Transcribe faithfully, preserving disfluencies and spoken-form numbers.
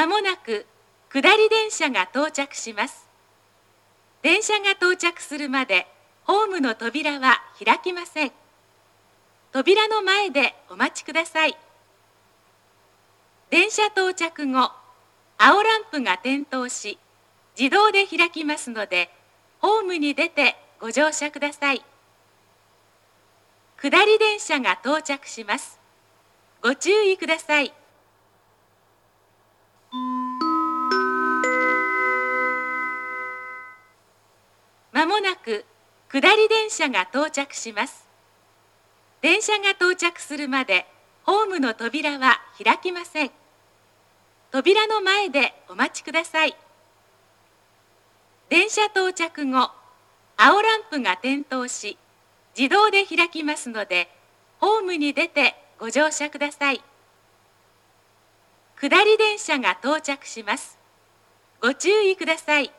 もなく下り電車が到着します。電車が到着するまでホームの扉は開きません。扉の前でお待ちください。電車到着後、青ランプが点灯し、自動で開きますので、ホームに出てご乗車ください。下り電車が到着します。ご注意ください。まもなく下り電車が到着します。電車が到着するまでホームの扉は開きません。扉の前でお待ちください。電車到着後、青ランプが点灯し、自動で開きますので、ホームに出てご乗車ください。下り電車が到着します。ご注意ください。